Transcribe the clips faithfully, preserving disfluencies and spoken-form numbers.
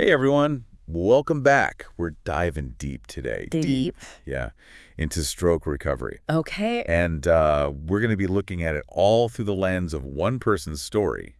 Hey everyone, welcome back. We're diving deep today. Deep. Yeah, into stroke recovery. Okay. And uh, we're going to be looking at it all through the lens of one person's story,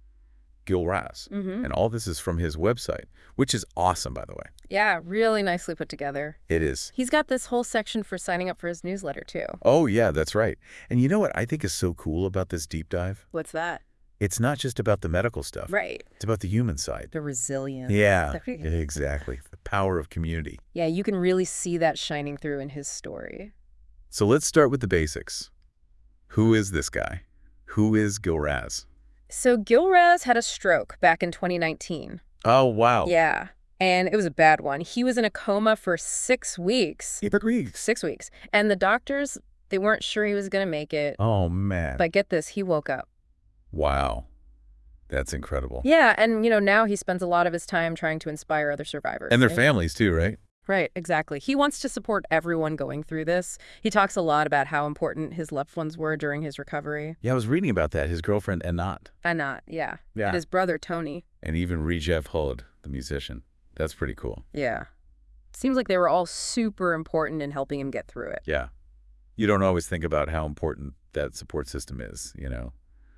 Gil Raz. Mm-hmm. And all this is from his website, which is awesome, by the way. Yeah, really nicely put together. It is. He's got this whole section for signing up for his newsletter, too. Oh, yeah, that's right. And you know what I think is so cool about this deep dive? What's that? It's not just about the medical stuff. Right. It's about the human side. The resilience. Yeah, exactly. The power of community. Yeah, you can really see that shining through in his story. So let's start with the basics. Who is this guy? Who is Gil Raz? So Gil Raz had a stroke back in twenty nineteen. Oh, wow. Yeah, and it was a bad one. He was in a coma for six weeks. Six weeks. Six weeks. And the doctors, they weren't sure he was going to make it. Oh, man. But get this, he woke up. Wow. That's incredible. Yeah, and, you know, now he spends a lot of his time trying to inspire other survivors. And their right? families, too, right? Right, exactly. He wants to support everyone going through this. He talks a lot about how important his loved ones were during his recovery. Yeah, I was reading about that. His girlfriend, Anat. Anat, yeah. Yeah. And his brother, Tony. And even Rejev Hod, the musician. That's pretty cool. Yeah. Seems like they were all super important in helping him get through it. Yeah. You don't always think about how important that support system is, you know?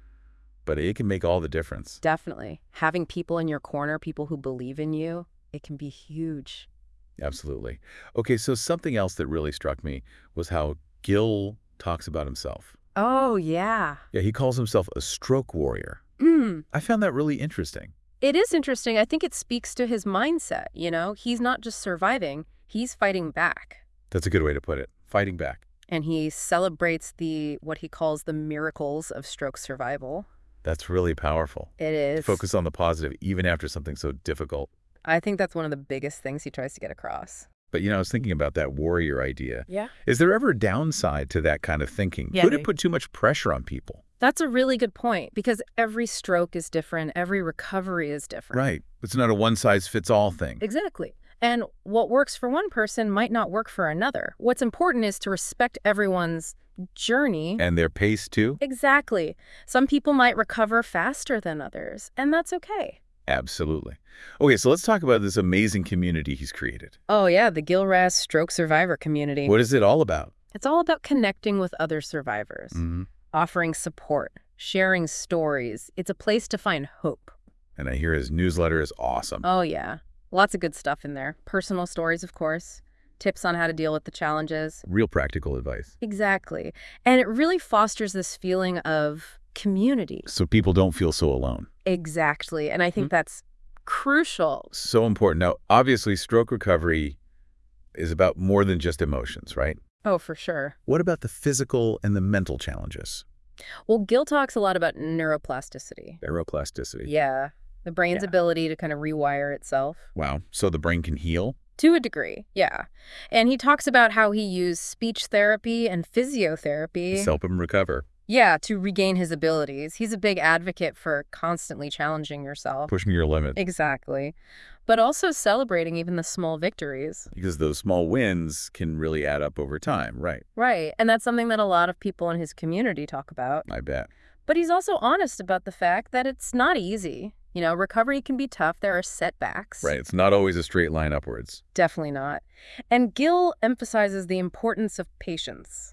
But it can make all the difference. Definitely. Having people in your corner, people who believe in you, it can be huge. Absolutely. Okay, so something else that really struck me was how Gil talks about himself. Oh, yeah. Yeah, he calls himself a stroke warrior. Mm. I found that really interesting. It is interesting. I think it speaks to his mindset, you know? He's not just surviving, he's fighting back. That's a good way to put it. Fighting back. And he celebrates the, what he calls the miracles of stroke survival. That's really powerful. It is. To focus on the positive, even after something so difficult. I think that's one of the biggest things he tries to get across. But, you know, I was thinking about that warrior idea. Yeah. Is there ever a downside to that kind of thinking? Yeah, Could there- it put too much pressure on people? That's a really good point, because every stroke is different, every recovery is different. Right. It's not a one-size-fits-all thing. Exactly. And what works for one person might not work for another. What's important is to respect everyone's journey. And their pace, too? Exactly. Some people might recover faster than others, and that's okay. Absolutely. Okay, so let's talk about this amazing community he's created. Oh, yeah, the Gil Raz Stroke Survivor Community. What is it all about? It's all about connecting with other survivors, Mm-hmm. offering support, sharing stories. It's a place to find hope. And I hear his newsletter is awesome. Oh, yeah. Lots of good stuff in there. Personal stories, of course. Tips on how to deal with the challenges. Real practical advice. Exactly. And it really fosters this feeling of community. So people don't feel so alone. Exactly. And I think Mm-hmm. that's crucial. So important. Now, obviously, stroke recovery is about more than just emotions, right? Oh, for sure. What about the physical and the mental challenges? Well, Gil talks a lot about neuroplasticity. Neuroplasticity. Yeah. The brain's Yeah. ability to kind of rewire itself. Wow. So the brain can heal? To a degree, yeah. And he talks about how he used speech therapy and physiotherapy. To help him recover. Yeah, to regain his abilities. He's a big advocate for constantly challenging yourself. Pushing your limit. Exactly. But also celebrating even the small victories. Because those small wins can really add up over time, right? Right. And that's something that a lot of people in his community talk about. I bet. But he's also honest about the fact that it's not easy. You know, recovery can be tough. There are setbacks. Right. It's not always a straight line upwards. Definitely not. And Gil emphasizes the importance of patience,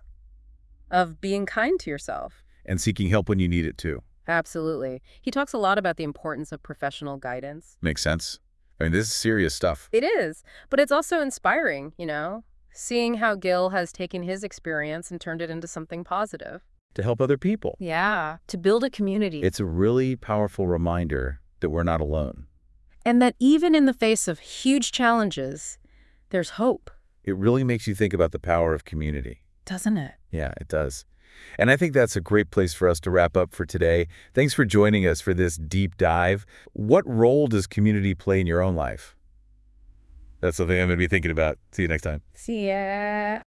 of being kind to yourself. And seeking help when you need it, too. Absolutely. He talks a lot about the importance of professional guidance. Makes sense. I mean, this is serious stuff. It is, but it's also inspiring, you know, seeing how Gil has taken his experience and turned it into something positive. To help other people. Yeah, to build a community. It's a really powerful reminder that we're not alone. And that even in the face of huge challenges, there's hope. It really makes you think about the power of community. Doesn't it? Yeah, it does. And I think that's a great place for us to wrap up for today. Thanks for joining us for this deep dive. What role does community play in your own life? That's something I'm going to be thinking about. See you next time. See ya.